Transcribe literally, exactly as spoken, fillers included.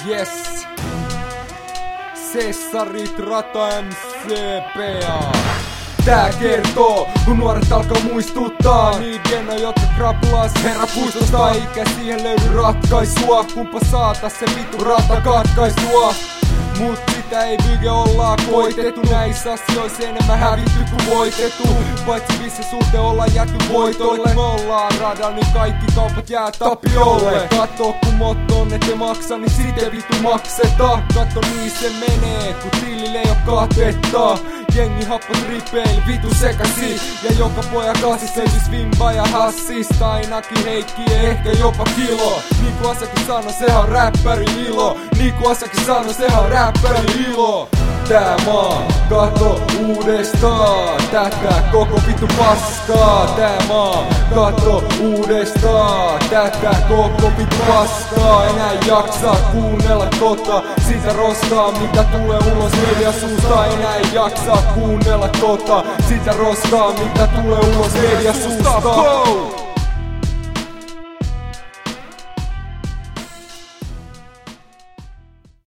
Yes. Cessarit Rata M C P A. Tää kertoo, kun nuoret alkaa muistuttaa niin geno, jotka kraplas herra puistosta. Eikä siihen löydy ratkaisua, kumpa saatas se vitu rata katkaisua. Mut sitä ei vyge olla koitettu. Näissä asioissa enemmän hävitty kuin voitettu. Paitsi missä suhte ollaan jääty voitolle. Me ollaan radan, niin kaikki kaupat jää tapiolle. Katso kun motto on, ette maksa, niin siten vitu makseta. Katso niin se menee, kun tilille ei oo katetta. Jengi happo tripeil, vitu sekasi. Ja joka poja kassis selvis vimba ja hassista. Ainakin Heikki, ehkä jopa kilo. Niinku Asakin sano, sehän on räppärin ilo. Niinku Asakin sano, sehän on räppärin ilo. Tää maa, kato uudestaan. Tätä koko vitu paskaa. Tää maa, kato uudestaan. Tätä koko vitu paskaa. Enää jaksaa kuunnella tota siitä roskaa, mitä tulee ulos media suusta. Enää ei jaksaa kuunnella tota siitä roskaa, mitä tulee ulos media suusta.